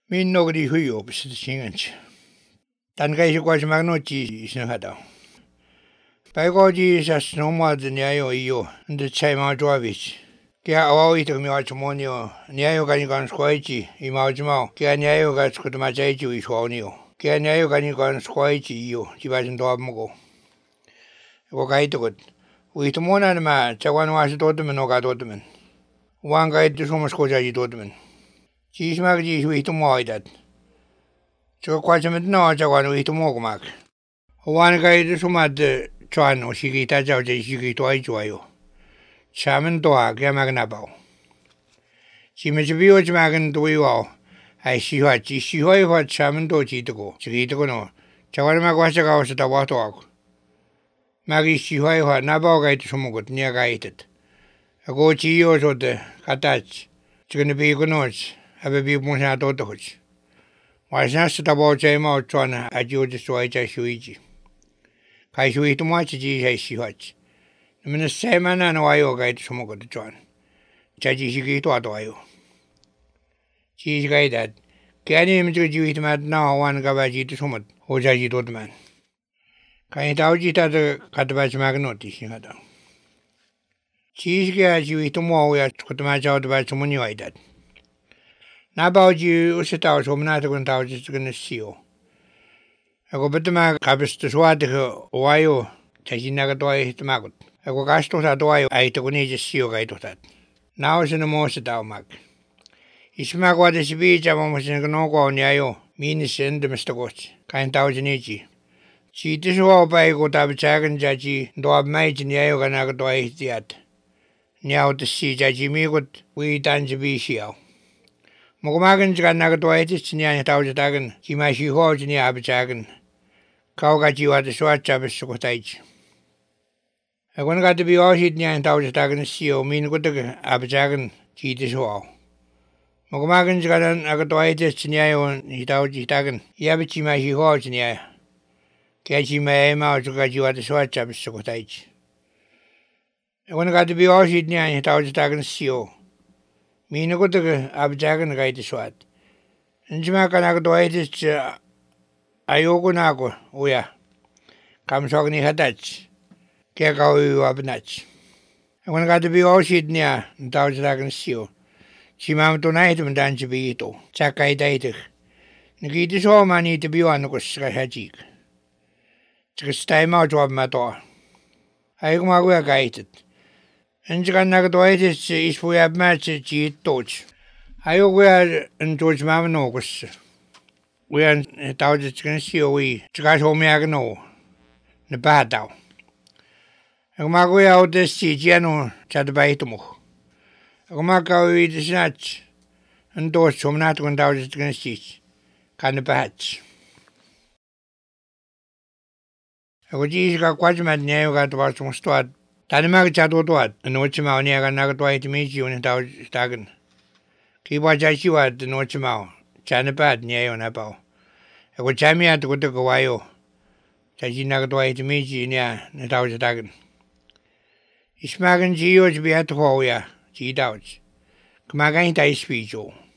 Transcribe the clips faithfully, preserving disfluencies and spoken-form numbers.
Min några i huyo på sitt singens. Den reise går som magnotti i sin hada. Bagoji sa snowmad niayo iyo, the chama drovich. Kia awi to mi archimonio, niayo gani gan squaiji, i maujimo, kia niayo gas kutamajaji i shonio. Kia niayo gani gan squaiji iyo, jibajan dormogo. Go gaito good. We to mona ma, chawan was dotaman or gadotaman. One guide to so much cojaji dotaman. Cheese maggi we to moy that. So quite a minute no, chawan we to mogomak. One guide to so much Chano, she get a judge, she get to Ijoyo. Chaman doa, Gamagnabo. She must be what magan do you all. I see what she see what Chaman doji to go. She get to go no. Chawanamagwasha was at a water. Maggie she what Nabo guide to some good near guided. A go cheers or the catach. It's going to be good notes. Have a big moon at Otohuch. Was not about Jamo Chona, I do destroy Jashuiji. I should eat much cheese, she watch. The minute seven and why you guide some good John. Judge she get what are you? She's guided. Can you imagine you eat mad now one gavaji to summit, or Jaji told man? Can you tell it at the Catabach Magnoti? She had. She's gas you eat more, we are to the match out about some money I did. Now about you, sit out from not going to just going to see you. I go better my cabins to swat her, why you, Tajinagatoi hit magot. I go cast to that way, I took an age see you right to that. Now it's in the most down mag. It's mag what is beach, I almost in no go near you, mean send the Mister Goch, kind thousand each. She dis all by go to have chagan judgy, do have made near you and I go hit yet. Now to see judgy me good, we done to be shield. Mogomagan got nagadoitis near a thousand dagan, she might she hold near Abachagan. Kaugaji was the short job of Sokotage. I want got to be all hit near a thousand dagan, see you mean good Abachagan, cheat is all. Mogomagan got an agadoitis near on his thousand dagan, Yabichi might she hold near. Catchy my mouth to got you at the short job of Sokotage. I want got to be all hit near a thousand dagan, see you. Mean a good Abajagan guide the swat. And Jimacanagoitis Ayogunago, oh yeah. Comes Ogni Hadach. Kekao you abnach. And when got to be all sheet near, and thousand dragon seal. She mammed tonight and dance be ito. Chakai dated. Nigitis all money to be on the Hajik. Just time out of my door. I go my way guided. And you can not do it is we have matched cheat touch. I wear and George Mamanogus. We are a thousand can see we. Chicago home no. The bad down. And my way out this sea general chat by tomo. I go my go eat the snatch. And those some not one thousand can see. Can the patch. I would easy got quite mad near got about some start. Tanimag chato tuat, and Nochimao near Nagatway to meet you in a stagan. Keep what I see at the Nochimao, Chanapad near on Apple. I would chime at the Guayo. Taji Nagatway to meet you near the Tau Stagan. Ismagan Geo to be at Hoya, G doubts. Kamagan Tai speech.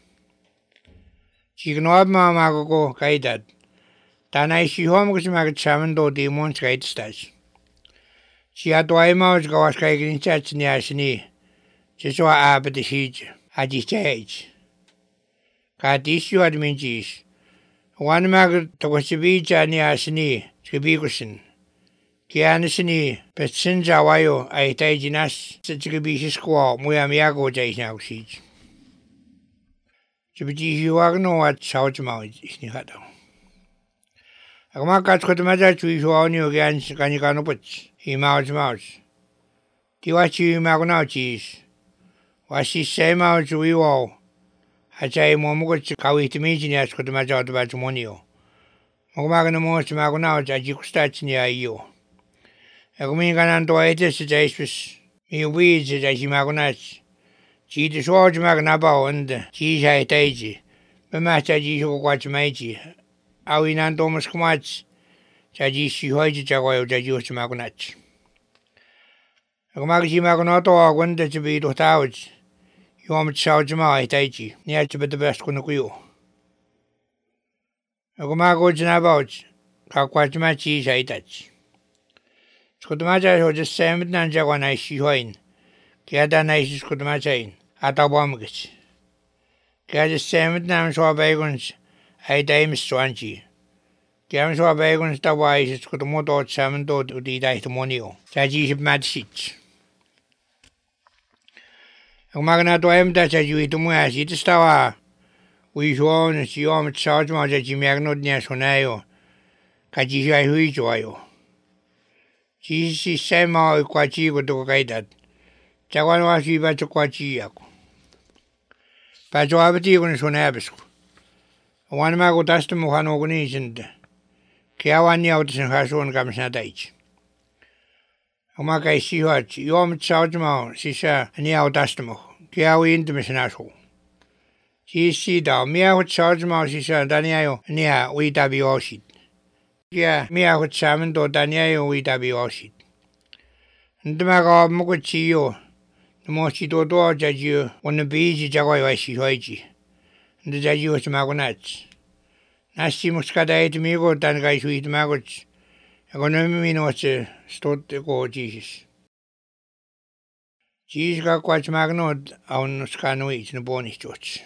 She can have Mamma go guided. Then I see home was Magat Chamando demons guide stash. She had two mouse go as kagan chats near Sini. Just so I have the siege at this age. Cat issue at Minchis. One maggot to was the beach at near Sini, Skibikusin. Kiana Sini, but since a while I tied in us, such a beach squaw, Muyamiago days now siege. So, but you are no what South Mouth is in Hado. I come got to the matter to you on you against Ganyaganoput. He mouths mouse. Do what you magna cheese? Was she same out to you all? I say, Momogot, how it means in us, could the matter about Monio. Mogmagan most magna, as you start near you. I come in and do it as a days. Me weeds as you magnats. She the sword magnabo and cheese I taji. But master you watch maji. How in and Thomas Kumats. Jaji she hoids a jago that used to magnat. A magazine magnoto went to be to towers. You want to shout Jama, Taiji, near to be the best Kunuku. Agumagod na bauch, kakwachma chi shaitach. Skutmacha hoja semet nan jagwana shihoin, kiada na ish skutmachain, atabamgich. Kiada semet nan shwa baguns, ay daim swanchi. Kiam shwa baguns tawa ish skutmoto samento udida itomonio, chaji ship madshich. Agumagna to emta chaju itomuas, itastawa. We shone si om charge ma jaji magno dnya sonayo. Kaji jai hui joyo. Ji si sema kwachi go to kaidat. Chawan wa si ba kwachi yako. Pa jo abati go sonabisku. Wan ma go tastu mo hano go ni sind. Kya wan ya ut sin hason kam sa daich. Oma kai si hat yom charge ma si sa ni au tastu mo. Kya wi intimisnaso. Ji si da mia ho charge ma si sa daniayo nia wi tabi oshit. Kia mia ho chamen do daniayo wi tabi oshit. Ndma ga mo ko chiyo. Mo chi do do jaji on bi ji jago wa si hoiji. Nda jaji ho ma go nats. Nasi muskada et mi go dan ga shuit ma go. Economy mi no se stot go Jesus. Jesus ga kwach magnod on skanui in boni church.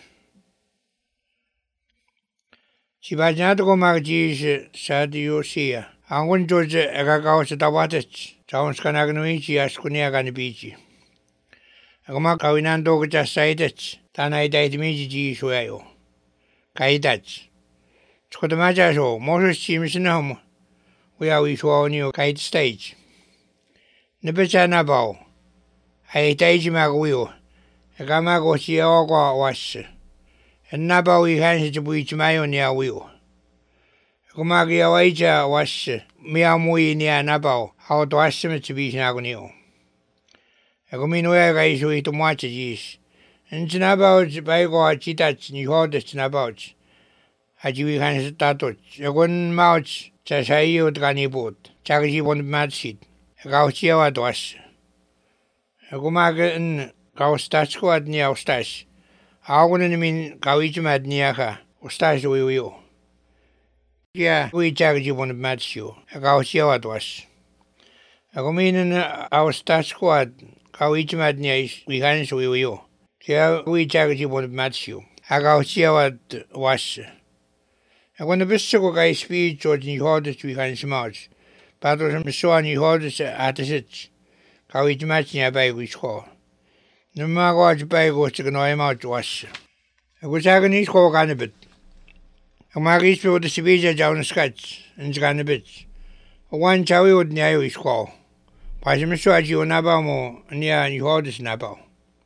Si bajnato go magis sadio sia. Angun George agagaw sa tawatach. Taon skanagnuin si askunia gani bichi. Agama kawinando ko sa saitach. Tanay dait miji ji suayo. Kaitach. Skotamaja so, Moses simsinahum. Uya wi suaw niyo kait stage. Nabecha na bao. Ay taiji magwiyo. Agama go siya ogo was. Naba wi hansi jibui chimayo ni awiyo. Kumagi awaija was miamui ni anabao. How to assume to be nagonio. Agumino ga isu ito mwacha jis. Ntinabao baigo achitach ni hodes nabauch. Hajiwi hansi tatoch. Agun mauch chasayo tganibot. Chagaji won matsit. Gauchia wa was. Agumaga n gaustachko at ni austash. Ako na namin kawich mad niya ka. Ustash uyo. Kaya uy chag jibon matsyo. Akaw siya watwas. Ako minan na ustash ko at kawich mad niya is wihan sa uyo. Kaya uy chag jibon matsyo. Akaw siya watwas. Ako nabisto ko kay speed so ni hodes wihan sa mouch. Pato sa masuan ni hodes atasits. Kawich mad niya bay wish ko. Namago bay go to no amount was. I was agony go ganabit. A magis for the Sibija down scratch and ganabits. A one chow would near his call. Pasamiswaji or Nabamo near you hold this Nabo.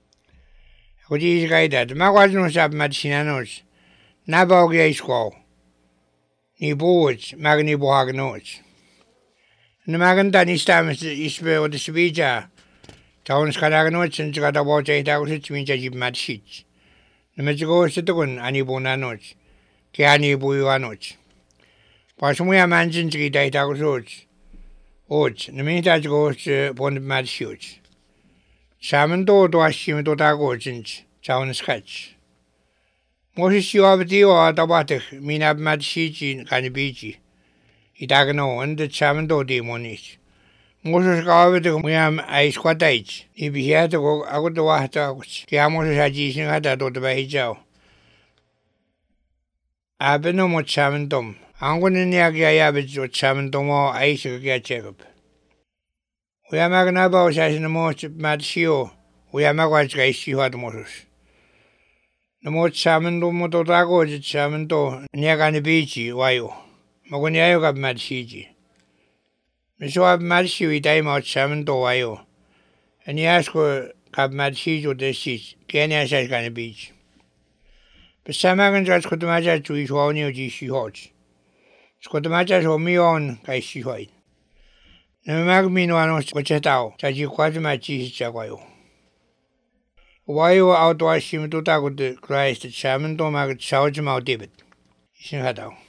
What is guy that? Magwaznos up Madcinanos. Nabo gay squall. Ni boards, Magni Bohagnos. And the Magantani stamps is for the Sibija. Taon skaraganoch and got about eight hours means I mad sheets. The Mexico Sitogun, Ani Bonanoch, Kiani Buyanoch. Pasumuya mansions get eight hours oats. Oats, the minute I go to Bond mad shoots. Salmon do to ashim to tagochins, town sketch. Moses you have the or the water, mean up mad sheets in Canibici. Itagano and the salmon do demonish. Moses gawe de muyam ay squadage. Ibi here to go out the water. Kia Moses haji sing had that to the bahijao. Abeno mo chamendom. Angon in Yagia Yabit or chamendomo I should get check up. We are magnabos as in the most mad shio. We are magwaj guy she had Moses. The most chamendom to dago is chamendo Niagani beachy, wayo. Magonia got mad shiji. So I've mad she with time out seven to wayo. And he asked her, Cab mad she to the seats, Kenya says gonna beach. But some Americans could imagine to his own new G she hodge. Scott imagine for me on, guy she white. No mag me no one which at all, that you quite my cheese chawayo. Why you outwash him to talk with the Christ that Shaman to mag South Mount David? Isn't had out.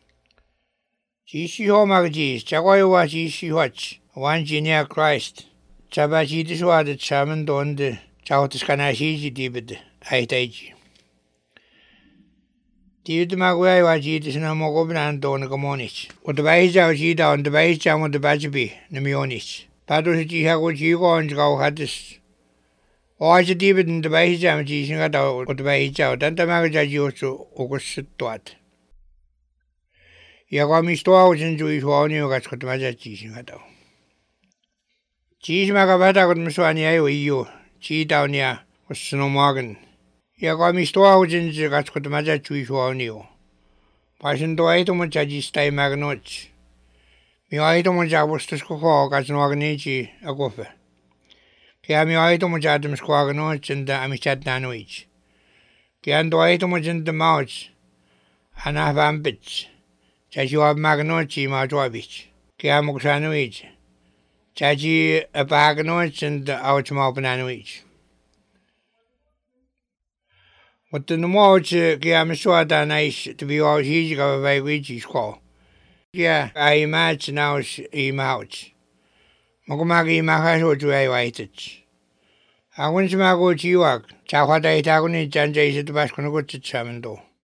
Jishi ho magji, chagoy wa jishi watch, one genia Christ. Chabaji this was the chairman don the Chautis Kanashi dibid, I taji. Tiitymä vai siitä sinä moko pidän tuonne komonits. Mutta vähistä on siitä on, että vähistä on, mutta päätsipi ne mionits. Päätuisit ihan kuin chiikoon kauhatis. Oasi tiivit, että vähistä on chiisin kata, mutta vähistä on. Tän tämä kun jäi juostu ukossa tuot. Ja kun mistä tuohausen sui suoni, joka kun tämä jäi chiisin kata. Chiisin mä vätä, kun mä suoni ei ole iu. Siitä on ja kossa no maakin. Ja kun mistä tuohausen se kun tämä jäi sui suoni. Paisin tuo ei tuommoinen jäjistä ei määrännyt. Minä ei tuommoinen jävustus koko ajan nuorin niitsi ja kofe. Kää minä ei tuommoinen jätämis kuorin nuotsin, että mistä jätää nuitsi. Kään tuo ei tuommoisen että mauts. Hän on vämpits. Se juo määrännyt maa tuovits. Kää mukaan saa nuitsi. Se juo pääkännuitsin, että auts maupana nuitsi. Mutta no mautsi, kää me suotaan näissä, että vi on siisikaava vai viitsikoo. Kää ei määtsi naus ei mautsi. Mä kun mäkin mä kasvoitu ei vaihtetsi. Hakun se mä kuutsi juok. Sä huolta ei tää kun niitä jänseiset pääskö no kutsit saamen tuo.